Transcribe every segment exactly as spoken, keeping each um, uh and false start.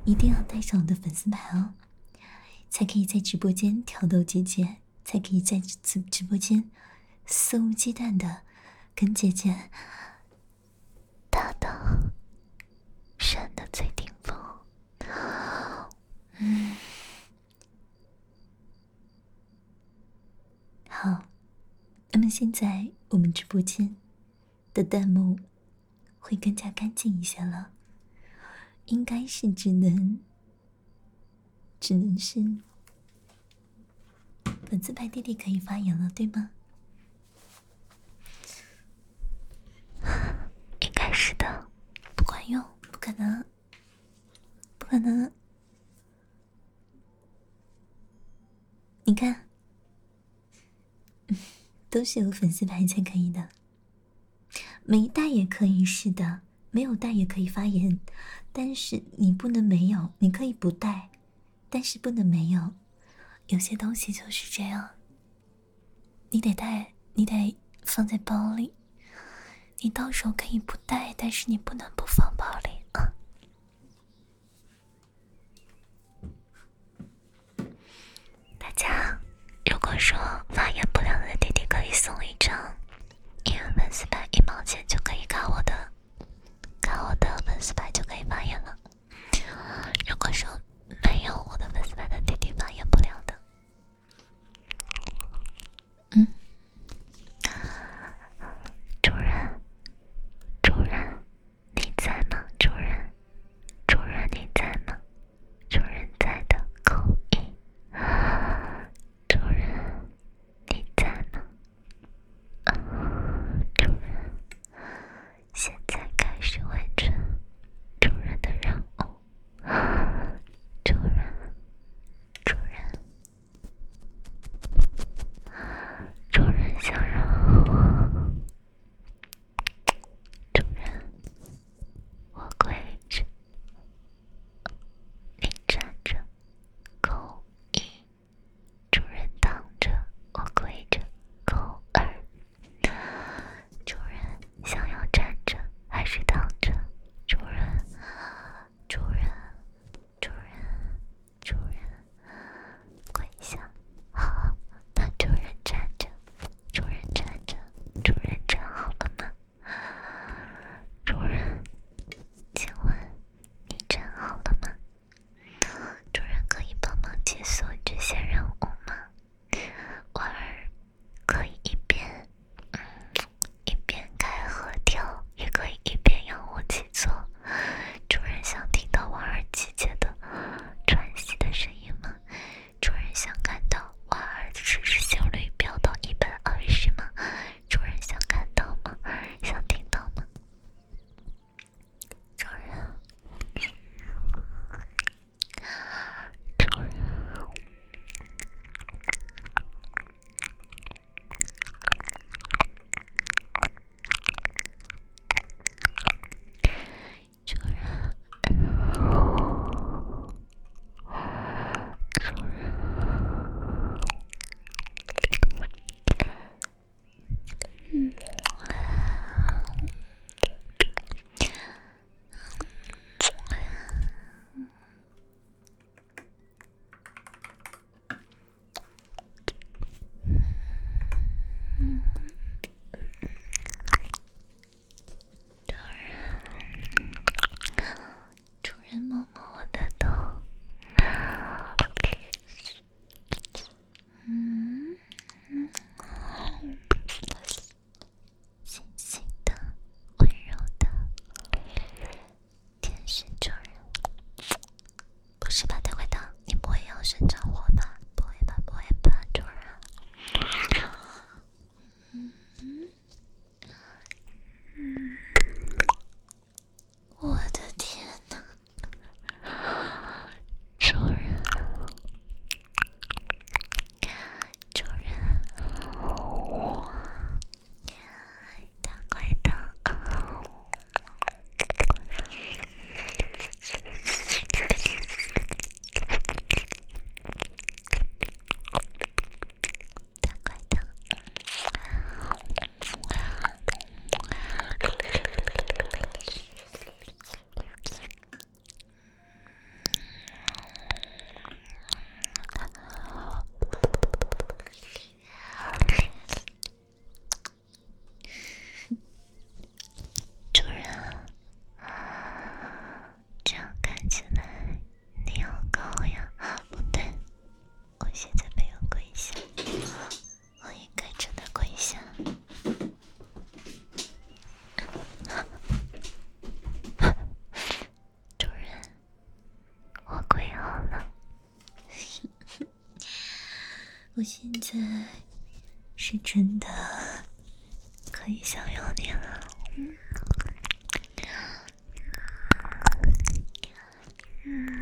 一定要带上我的粉丝牌哦，才可以在直播间挑逗姐姐，才可以在直直播间肆无忌惮的跟姐姐达到神的最顶峰。嗯，好，那么现在我们直播间的弹幕会更加干净一些了，应该是只能只能是粉丝牌弟弟可以发言了，对吗？应该是的，不管用，不可能，不可能。你看，都是有粉丝牌才可以的，没带也可以，是的，没有带也可以发言，但是你不能没有，你可以不带，但是不能没有。有些东西就是这样，你得带，你得放在包里。你到时候可以不带，但是你不能不放包里啊。大家如果说发言不良的弟弟可以送一张一元粉丝牌，一毛钱就可以卡我的，卡我的粉丝牌就可以发言了。如果说没有我的粉丝牌的弟弟发言不了的，嗯，主人，主人，你在吗？主人，主人你在吗？主人在的扣一。主人，你在吗？啊，主人，现在开始完成主人的任我现在是真的可以想要你了。嗯嗯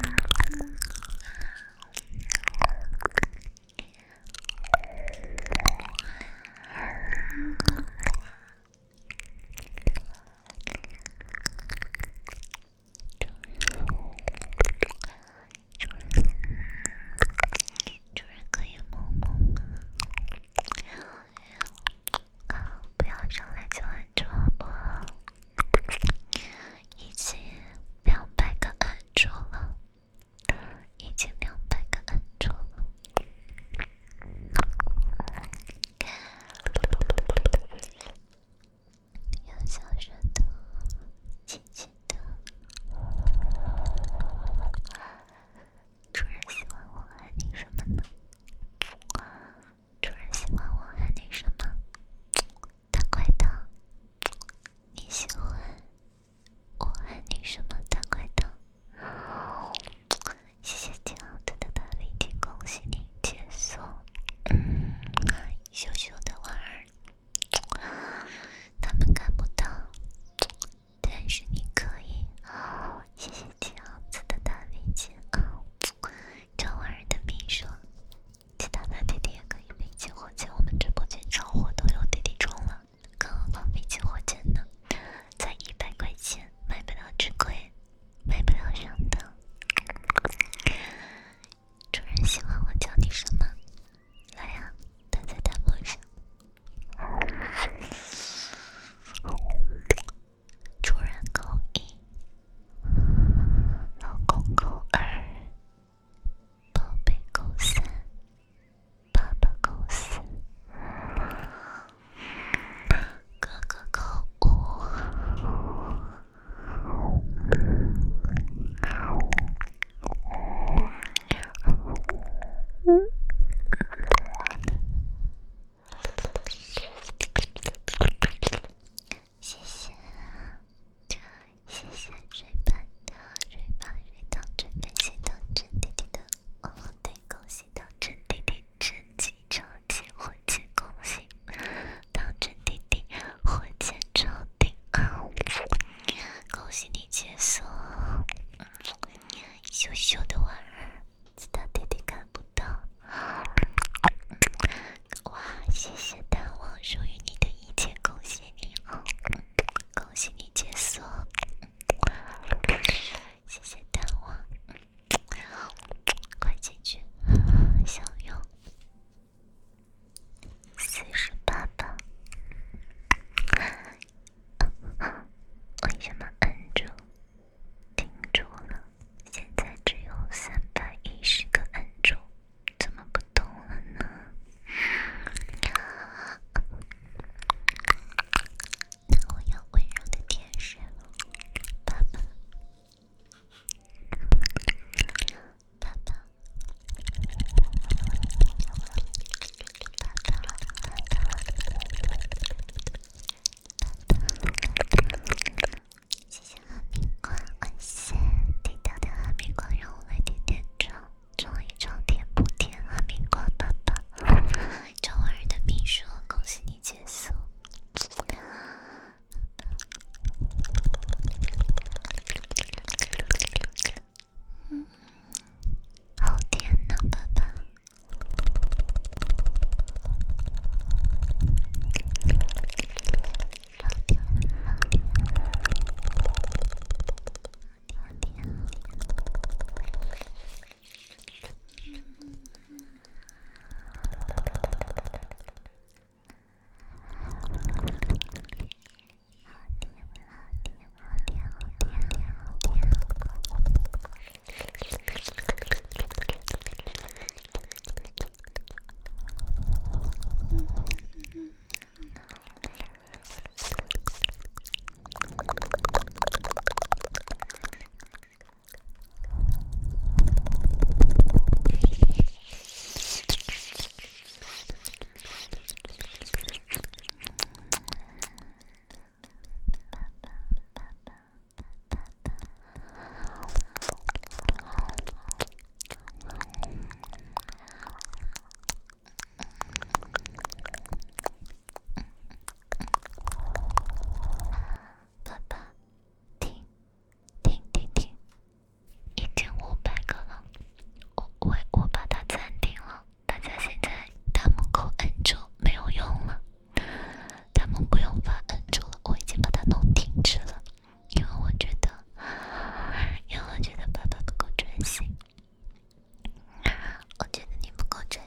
主人可以摸摸吗？不要上来就按住好不好？已经两百个按住了，已经两百个按住了。要小声的，轻轻的。主人喜欢我喊你什么呢？主人喜欢我喊你什么？大块糖。你喜欢我喊你什么？大块糖。谢谢这样子的大力提供，恭喜你解锁。嗯，羞羞的娃儿，他们看不到，但是你可以。谢谢这样子的大力姐啊！找娃儿的秘书，其他的弟弟也可以飞起火箭，我们直播间超火都有弟弟中了，更何况飞起火箭呢？才一百块钱，买不了吃亏，买不了上当。主人喜欢我叫你什么？来呀、啊，打在弹幕上。主人扣一，老公扣二，宝贝扣三，爸爸扣四，哥哥扣五。嗯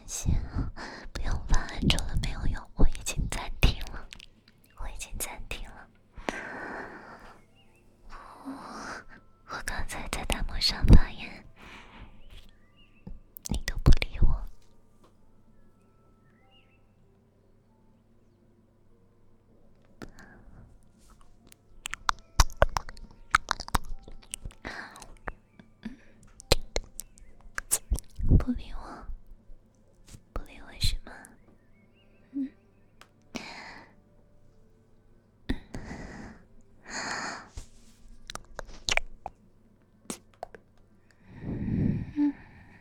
系，不用发按住了，没有用，我已经暂停了，我已经暂停了。我我刚才在弹幕上发言，你都不理我。不理我，不理我是吗？嗯。嗯。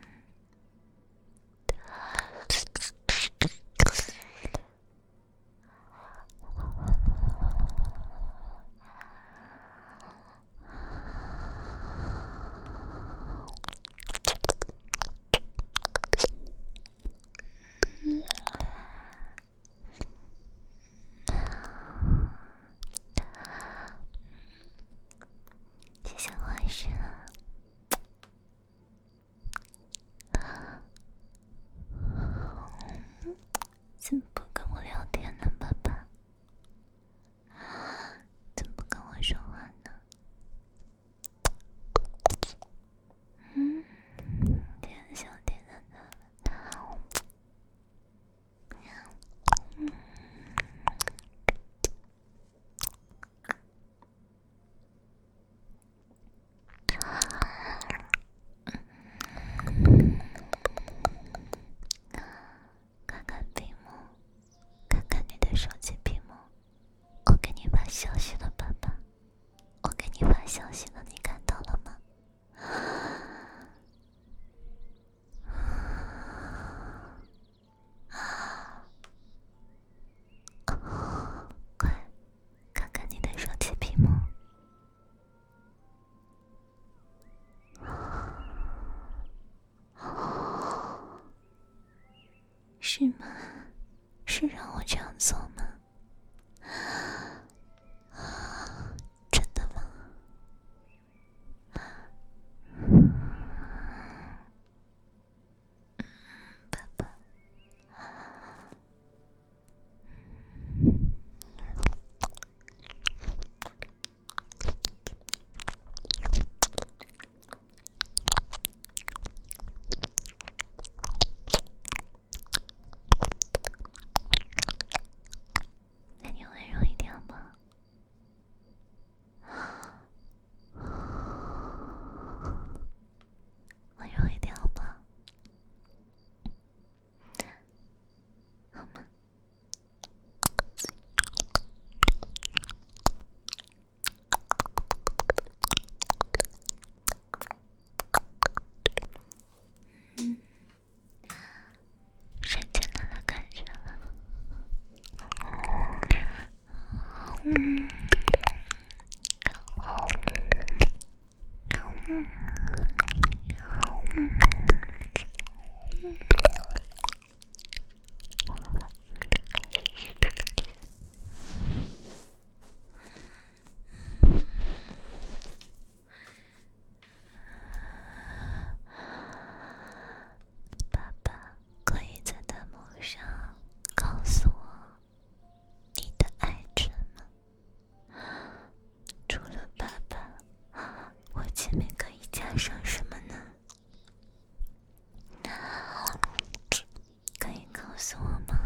谢谢晚上。怎么不跟我聊天呢，爸爸？怎么不跟我说话呢？嗯，这样小点的呢？嗯。看看屏幕，看看你的手机屏幕。我给你发消息了，爸爸。我给你发消息了，你看到了吗？快，看看你的手机屏幕。是吗？是让我这样做吗？真的吗？爸爸。那你温柔一点吧。温柔一点好吗？好吗？嗯，瞬间的了，感觉了。嗯。嗯。嗯。爸爸，可以在弹幕上告诉我你的爱称吗？除了爸爸，我前面可以加上什么呢？可以告诉我吗？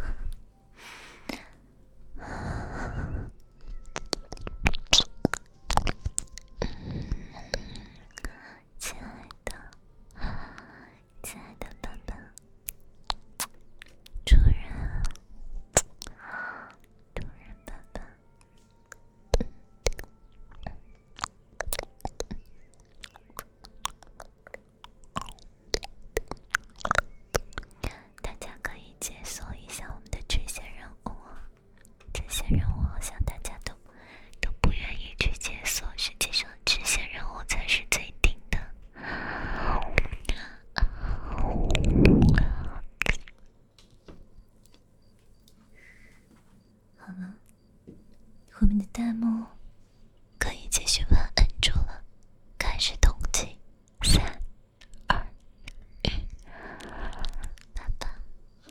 亲爱的，亲爱的爸爸，主人，主人爸爸。大家可以解锁一下我们的支线任务，支线任务好像大家都都不愿意去解锁，实际上支线任务才是最顶的。好了，后面的弹幕可以继续把按住了，开始统计，三、二、一，爸爸，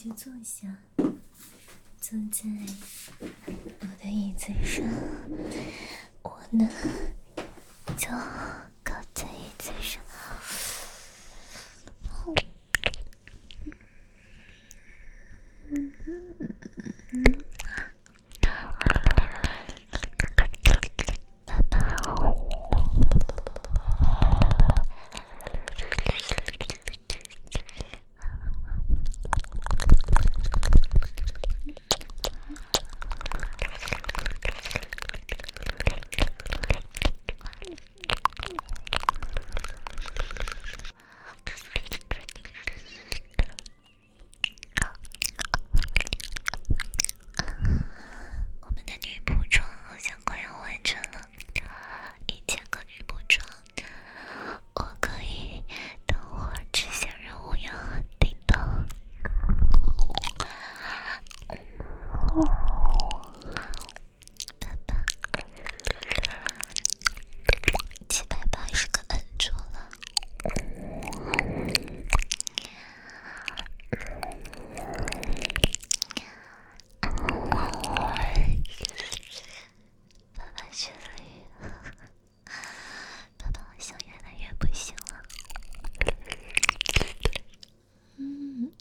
就坐下，坐在我的椅子上，我呢就靠在椅子上。嗯嗯嗯，爸爸。我们的女仆装好像快要完成了，一千个女仆装，我可以等会儿支线任务要叮当。爸爸，七百八十个摁住了。爸爸学了语，爸爸好像越来越不行了。嗯，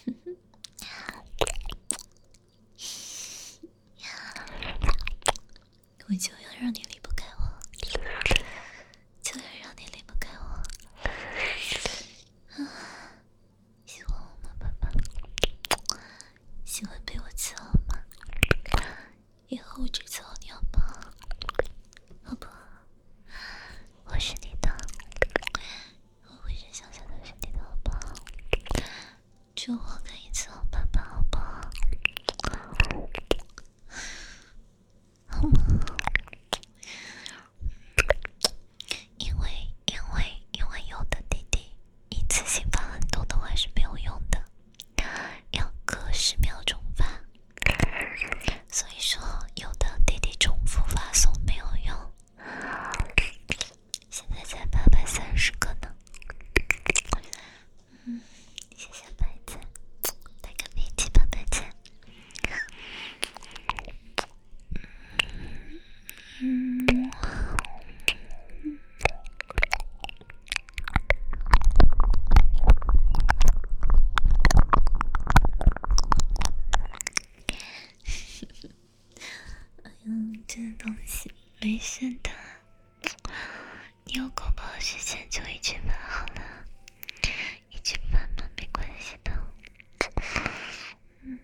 我就要让你离不开我，就要让你离不开我。啊，喜欢我吗，爸爸？喜欢被我伺候吗？以后我只伺候你好不好？好不好？我是你的，我浑身上下都是你的，好不好？只有我可以伺候爸爸，好不好？好吗？因为因为因为有的弟弟一次性发很多的话是没有用的，要隔十秒钟发，所以说有的弟弟重复发送没有用。现在才八百三十个呢。嗯，谢谢白菜，带个飞机吧，白菜。嗯。哎呀，这东西没事的，你有口爆时间就一直发好了，一直发嘛没关系的。嗯，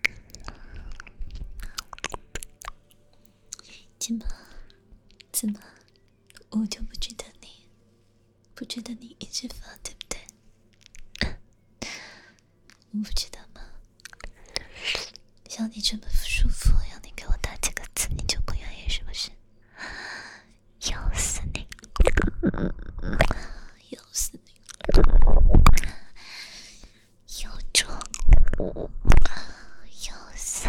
怎么怎么，我就不觉得你不觉得你一直发对不对？我不知道吗？像你这么舒服，让你给我打几个字，你就不愿意是不是？要死你！要死你！要装！要死！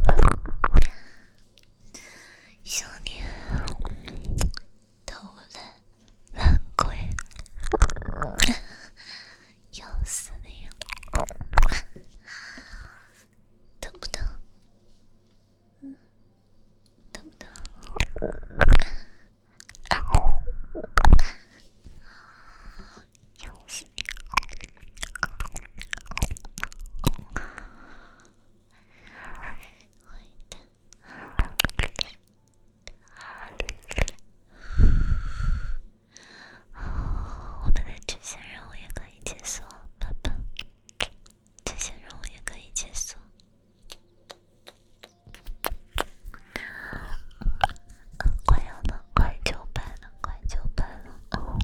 想你！偷懒懒鬼！要死你！疼不疼？嗯，疼不疼？要死你！坏蛋！我们的支线任务也可以解锁，爸爸。支线任务也可以解锁。快要了，快九百了，快九百了。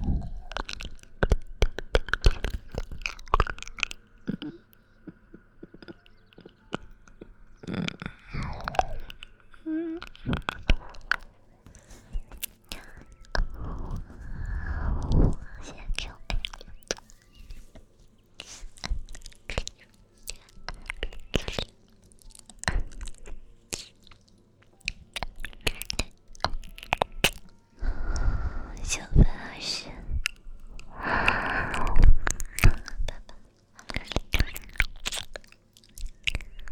嗯。谢谢 Q。九百二十，爸爸，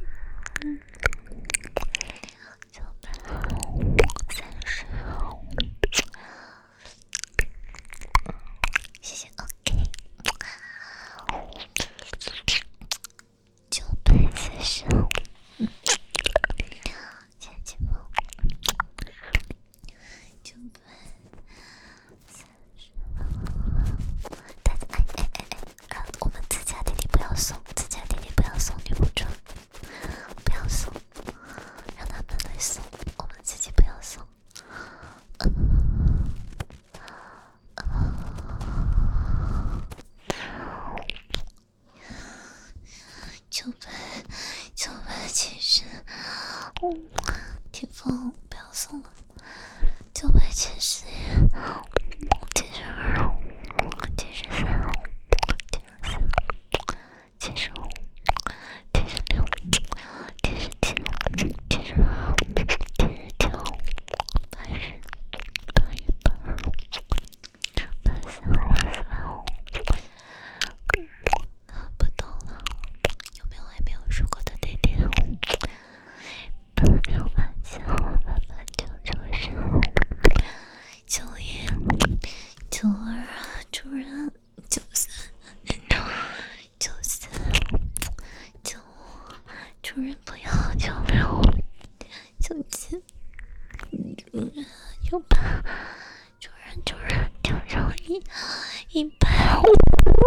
一一百五。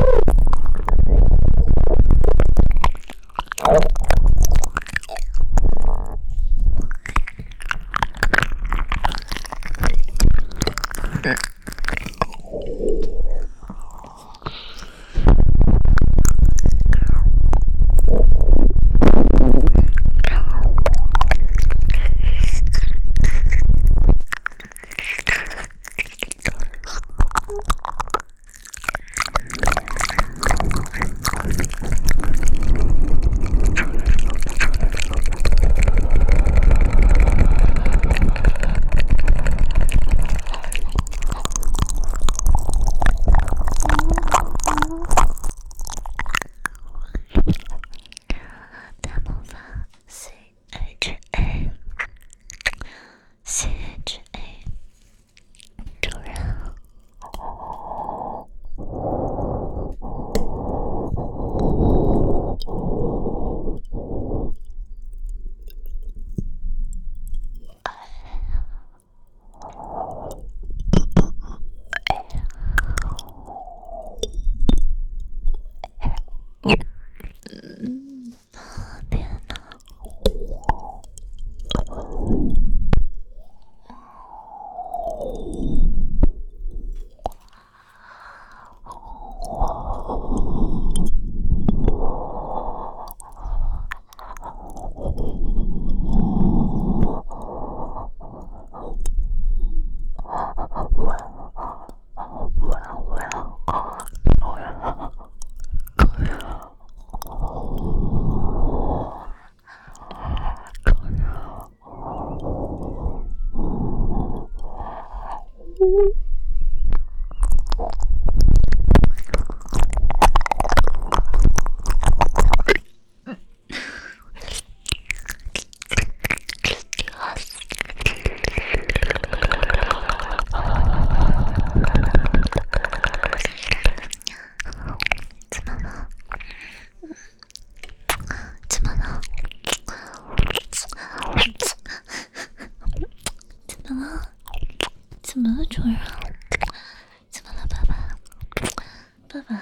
怎么了，主人？怎么了，爸爸？爸爸？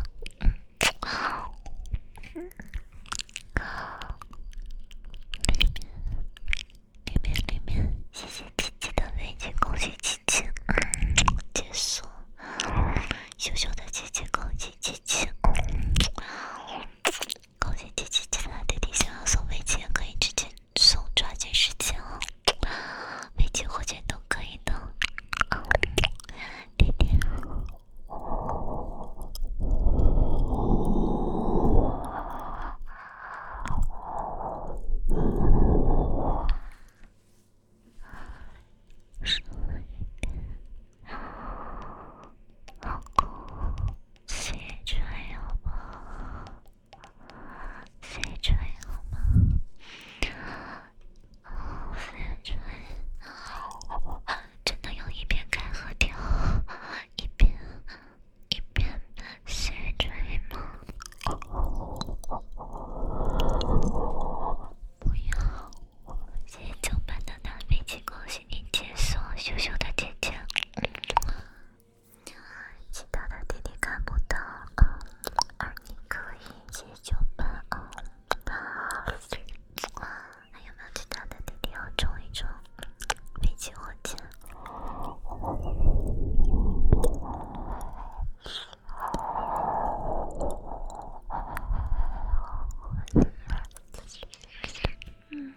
里面，里面，谢谢琪琪的飞机，恭喜琪琪，解锁。羞羞的琪琪，恭喜琪琪，恭喜琪琪！其他弟弟想要送飞机也可以直接送，抓紧时间哦。飞机、火箭都可以的。弟弟。老公，谁这样吗？谁这样吗？谁这样？真的要一边开合跳，一边一边斜坠吗？不要！谢谢九班的大飞机，恭喜你解锁，羞羞的姐姐。其他的弟弟看不到啊，而你可以，谢谢九班啊。还有没有其他的弟弟要冲一冲飞机火箭？嗯，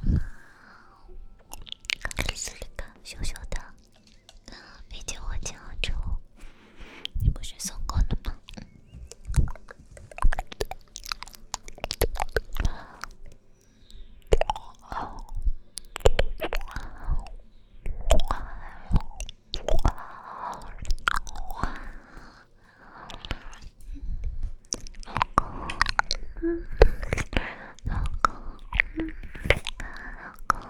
克里斯里克，羞羞的飞机火箭好抽，你不是送过了吗？嗯，老公，嗯，老公，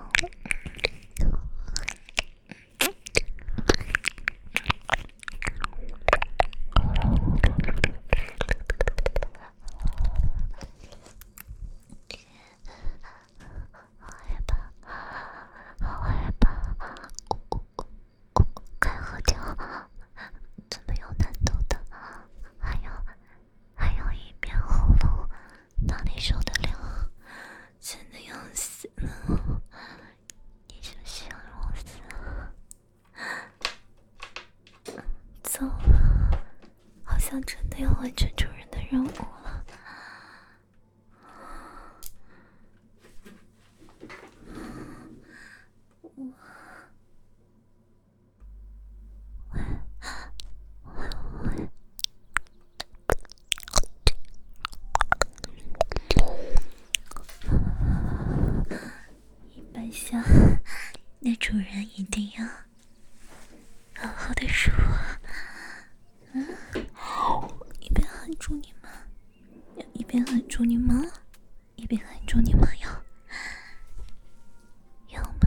好害怕，好害怕，开合跳，怎么有走了，好像真的要完成主人的任务了。一般下，那主人一定要好好的说话。嗯，一边喊住你们，一边喊住你们，一边喊住你们哟，有吗？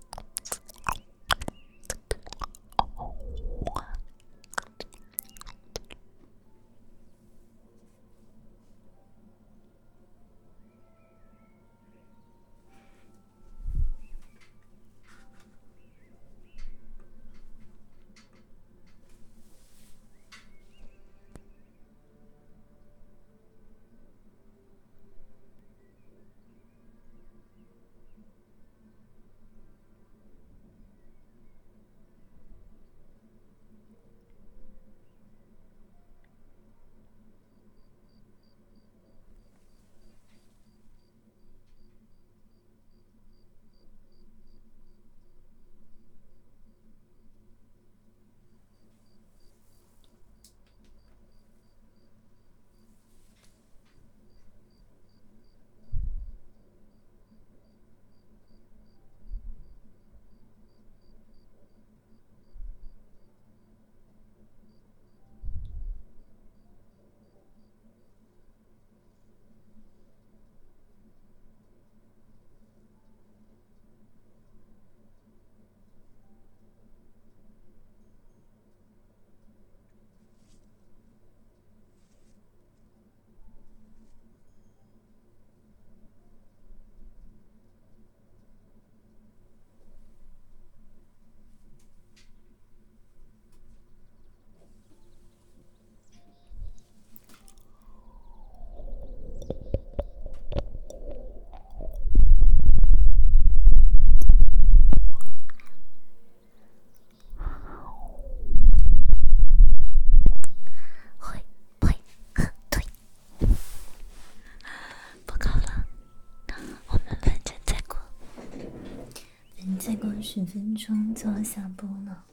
再过十分钟就要下播了，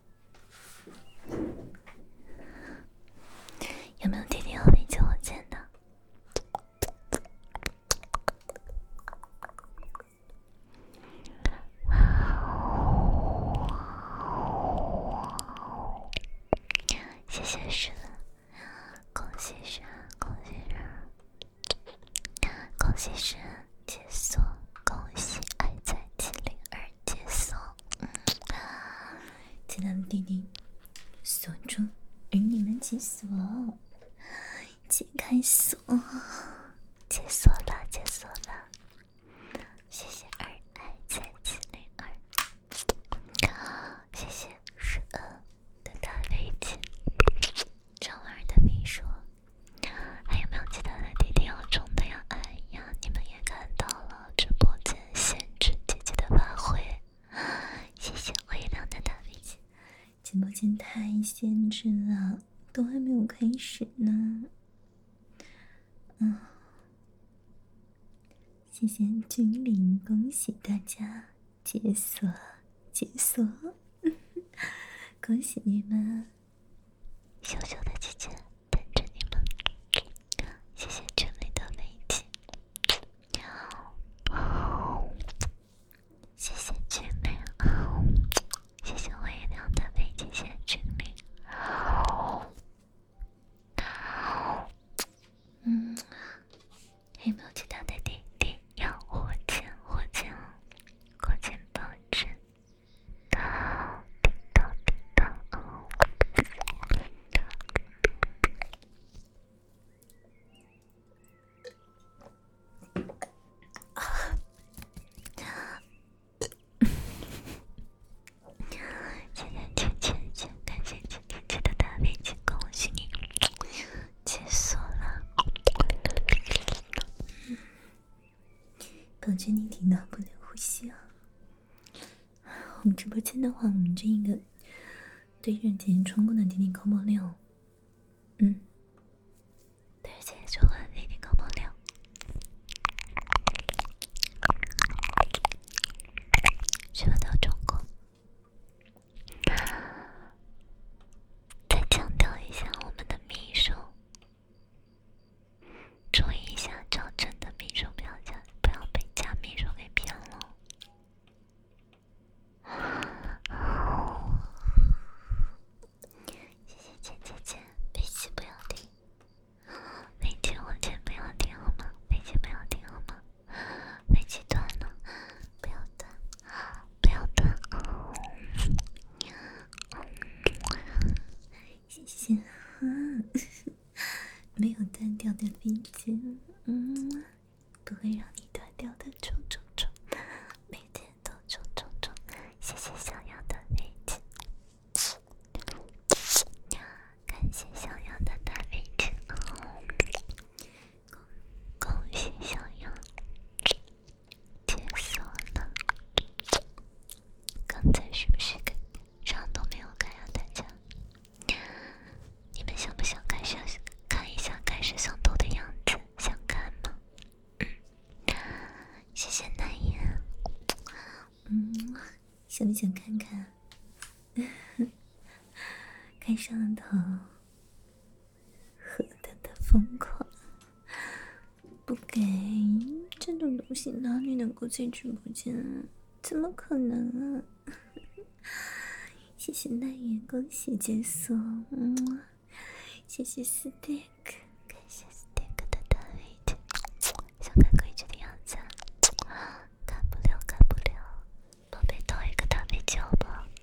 有没有弟弟要陪着我见的？谢谢神，恭喜神，恭喜神，恭喜神解锁，恭喜爱在七零二解锁。嗯，其他的弟弟锁住，与你们解锁，解开锁，解锁了，解锁了。谢谢二爱在七零二，谢谢十二的大飞机，张二的秘书，还有没有其他的弟弟要中的呀？哎呀，你们也看到了直播间限制姐姐的发挥，谢谢微亮的大飞机。直播间太限制了，都还没有开始呢。嗯，谢谢君临，恭喜大家解锁解锁，恭喜你们，小小的姐姐等着你们。谢谢君临的飞机，谢谢君临，谢谢微亮的飞机，谢谢君临。嗯，还有没有其他的弟弟要火箭？火箭，火箭保证。叮当叮当，谢谢圈圈圈，感谢圈圈圈的大飞机，恭喜你解锁了。保证你听到不能呼吸啊！我们直播间的话，我们这一个对认姐姐冲过的弟弟扣波六。嗯，对姐姐冲过的弟弟扣波六。什么叫中过？再强调一下我们的秘书，注意一下找真的秘书，不要加，不要被假秘书给骗了。谢谢姐姐姐，飞机不要停，飞机我先不要停好吗？飞机不要停好吗？飞机断了，不要断，不要断。谢谢，嗯，没有断掉的飞机，嗯，不会让你断掉的，冲冲冲，每天都冲冲冲。谢谢小羊的飞机，感谢小羊的大飞机，恭喜小羊解锁了。刚才是不是跟上都没有开啊？大家，你们想不想开始看一下开始上头的样子？想看吗？谢谢南言，嗯，想不想看看？开上头，何等的疯狂！不给这种东西，哪里能够在直播间啊？怎么可能啊！谢谢南言，恭喜解锁，嗯，谢谢 Stick， 感谢 Stick 的大飞机，想看规矩的样子啊？看不了，看不了，宝贝，到一个大飞机好不好？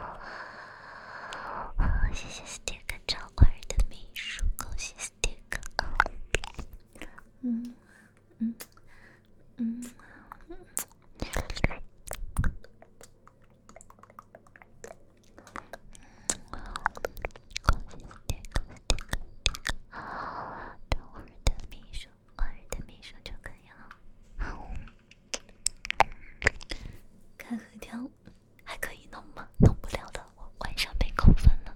谢谢 Stick 找二的秘书，恭喜 Stick。嗯嗯嗯。等会儿的秘书，偶尔的秘书就可以了。开合跳还可以弄吗？弄不了的，我晚上被扣分了。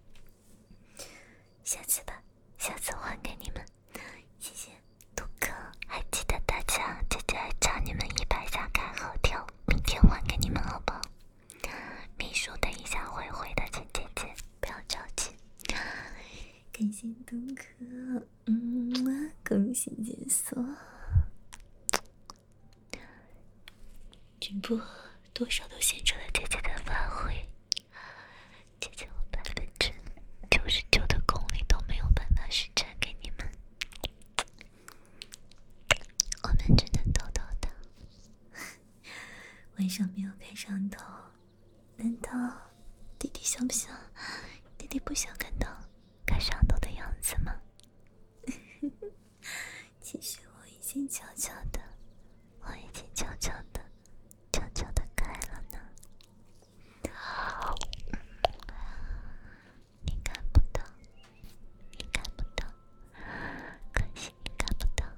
下次吧，下次还给你们。谢谢杜哥，还记得大家，姐姐还差你们一百下开合跳，明天还给你们好不好？秘书等一下会回的，请姐姐不要着急。感谢杜哥，嗯，恭喜解锁。直播多少都显出了姐姐的发挥，姐姐我百分之九十九的功力都没有办法施展给你们，我们只能偷偷的。晚上没有开上头，难道弟弟想不想？弟弟不想看到开上头的样子吗？其实我已经悄悄的，我已经悄悄的。悄悄的开了呢，你看不到，你看不到，可惜你看不到。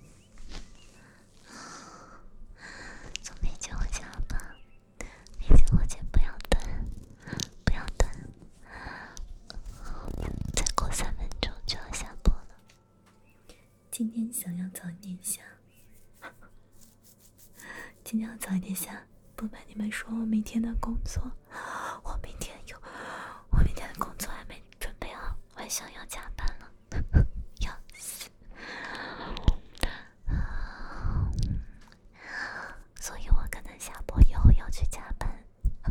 从飞机我家吧，飞机我家不要等，不要等，再过三分钟就要下播了。今天想要早一点下。今天要早一点下，不瞒你们说，我明天的工作，我明天有，我明天的工作还没准备好，晚上要加班了，要死！所以我可能下播以后要去加班，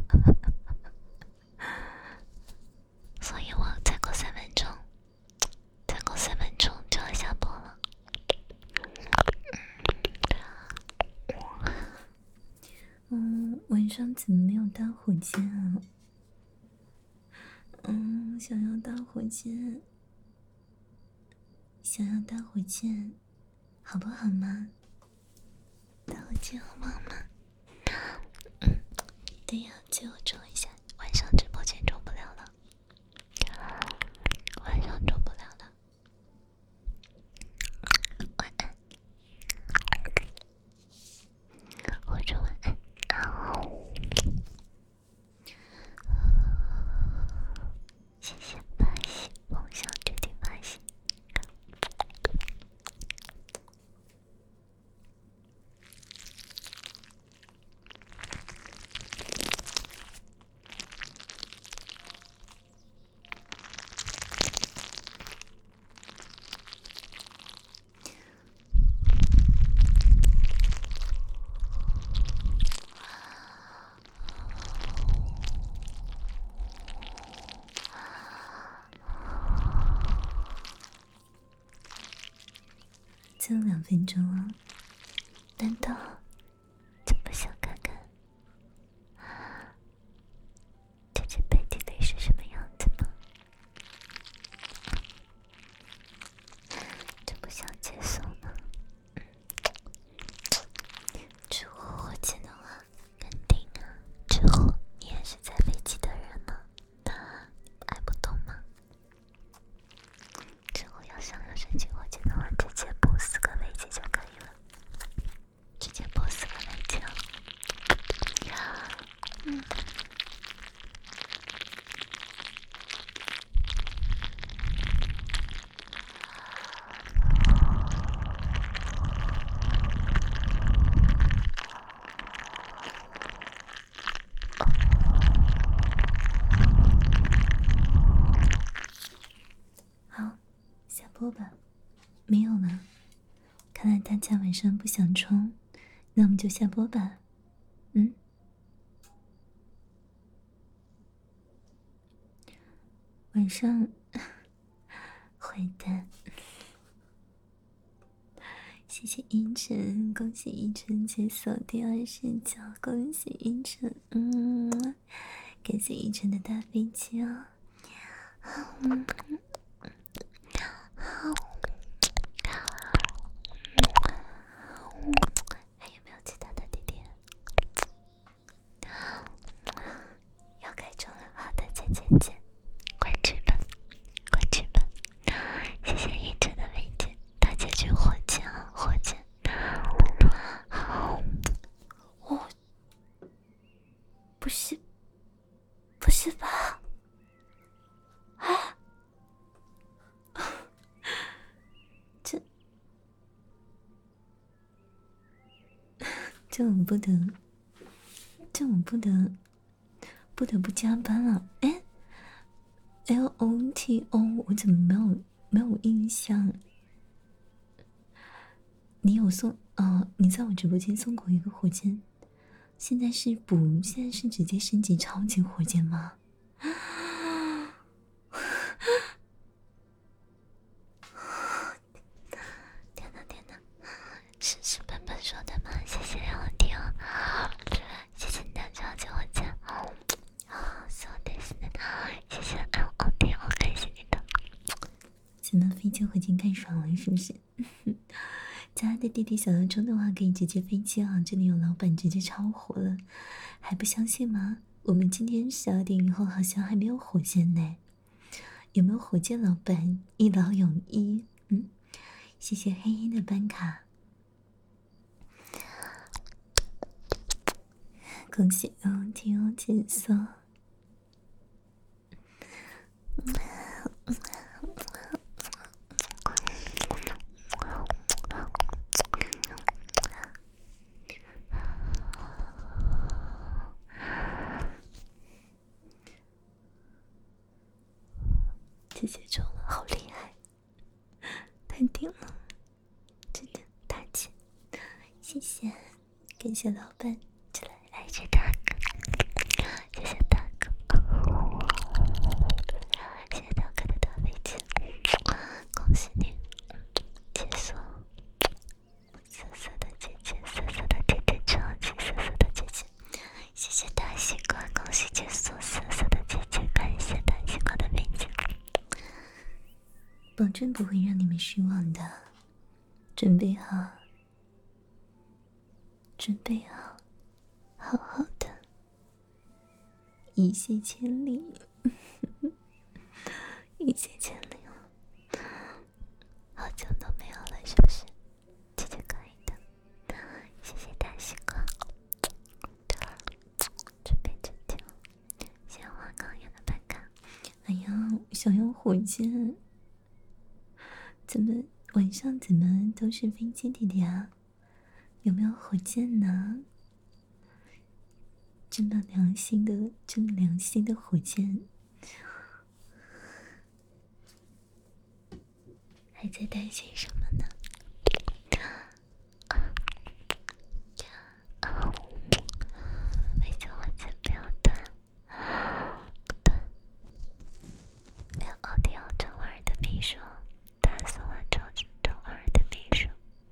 所以我再过三分钟，再过三分钟就要下播了。嗯，晚上怎么没有打火机啊？嗯，想要打火机，想要打火机，好不好吗？打火机好不好吗？嗯，对呀，最后冲一下，晚上直播间冲不了了，晚上冲不了了。晚安，我说晚安。 就两分钟了，难道就不想看看姐姐背地里是什么样子吗？就不想接受吗？之后火箭的话，肯定啊。之后你也是在飞机的人了，还不懂吗？之后要想要申请火箭的话，直接补四个飞机就可以了，直接补四个飞机了。嗯。好，下播吧。没有了，看来大家晚上不想冲，那我们就下播吧。嗯。晚上，坏蛋。谢谢依晨，恭喜依晨解锁第二视角，恭喜依晨，嗯，感谢依晨的大飞机啊，嗯，好，还有没有其他的弟弟？要开中了，好的，姐姐姐，快去吧，快去吧，谢谢依晨的飞机，大结局火箭啊，火箭。好，我不是，不是吧？啊，这这我不得，这我不得，不得不加班了。哎 ，L O T O， 我怎么没有没有印象？你有送哦？你在我直播间送过一个火箭，现在是补，现在是直接升级超级火箭吗？天哪天哪，是是笨笨说的吗？谢谢让我听，谢谢你的超级火箭，啊，そうですね，谢谢 L O T O， 感谢你的。怎么飞机火箭看爽了是不是？家的弟弟小要冲的话可以直接飞机啊！这里有老板直接超火了，还不相信吗？我们今天十二点以后好像还没有火箭呢，有没有火箭老板一劳永逸？嗯，谢谢黑黑的班卡，恭喜哦，天哦，解锁。姐姐中了，好厉害，太顶了，真的大姐，谢谢，感谢老板，起来来这大哥，谢谢大哥，谢谢大哥的大飞机，恭喜你解锁，色色的姐姐，色色的姐姐，超级色色的姐姐，谢谢大西瓜，恭喜解锁色色的姐姐，感谢大西瓜的飞机。保证不会让你们失望的，准备好，准备好，好好的，一泻千里，一泻千里了，好久都没有了，是不是？姐姐可以的，谢谢大西瓜，准备成交，谢谢花岗岩的办卡。哎呀，想要火箭。怎么晚上怎么都是飞机弟弟啊？有没有火箭呢？这么良心的，这么良心的火箭，还在担心什么呢？飞机火箭不要断，断。没有奥迪奥周二的秘书。打死我周周二的秘书，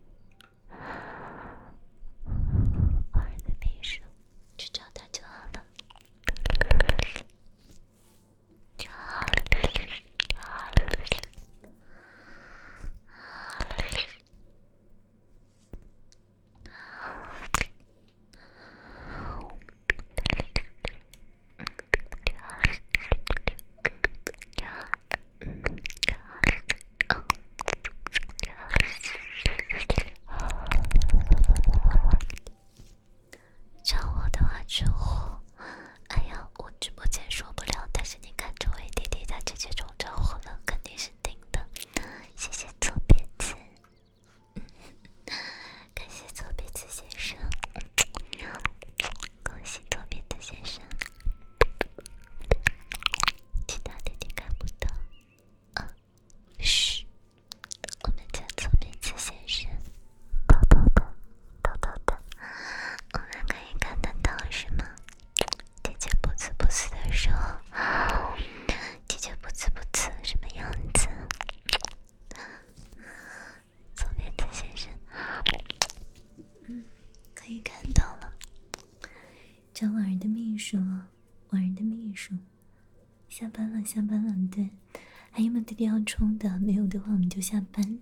下班了，对。还有没有弟弟要冲的？没有的话，我们就下班。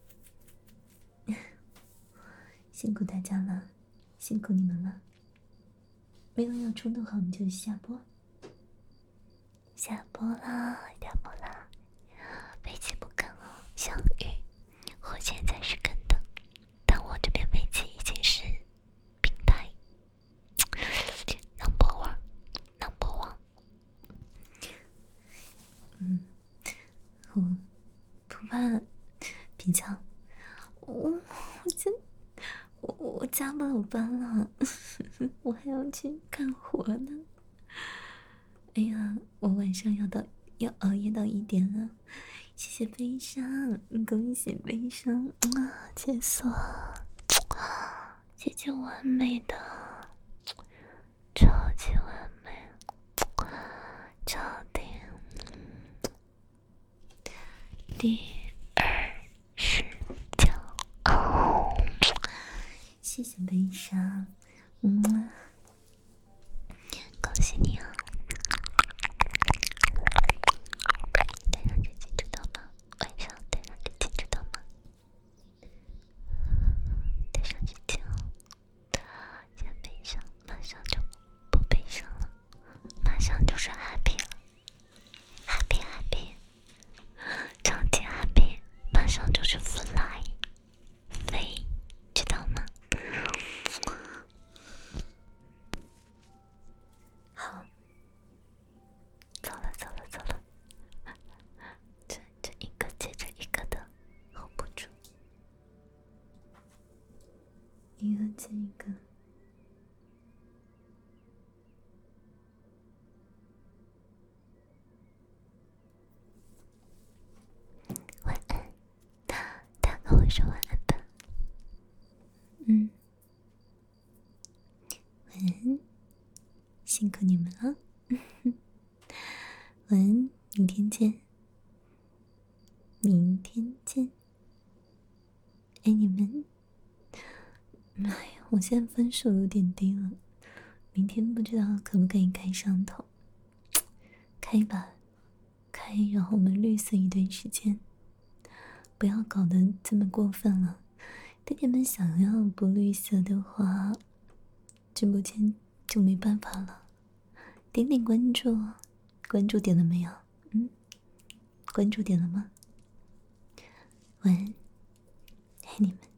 辛苦大家了，辛苦你们了。没有要冲的话，我们就下播。下播啦，下播啦！飞机不跟哦，相遇。我现在是跟的，但我这边飞机已经是平台。number one，number one。嗯，我不怕比较，我我真我我加不了班了，我还要去干活呢。哎呀，我晚上要到要熬夜到一点了。谢谢悲伤，恭喜悲伤啊！解锁，姐姐完美的，超级完美，超顶。第二十九，谢谢悲伤，嗯，恭喜你啊！戴上这镜知道吗？晚上戴上这镜知道吗？戴上这镜，现在悲伤，马上就不悲伤了，马上就是 happy 了 ，happy happy， 超级 happy， 马上就是 fly， 飞，知道吗？好，走了走了走了，这这一个接着一个的 hold 不住，一个接一个。晚安，他跟我说晚安吧。嗯，晚安，辛苦你们了。晚安，明天见。明天见，爱你们。哎呀，我现在分数有点低了，明天不知道可不可以开上头。开吧，开，然后我们绿色一段时间，不要搞得这么过分了。弟弟们想要不绿色的话，直播间就没办法了。点点关注，关注点了没有？嗯，关注点了吗？晚安，爱你们。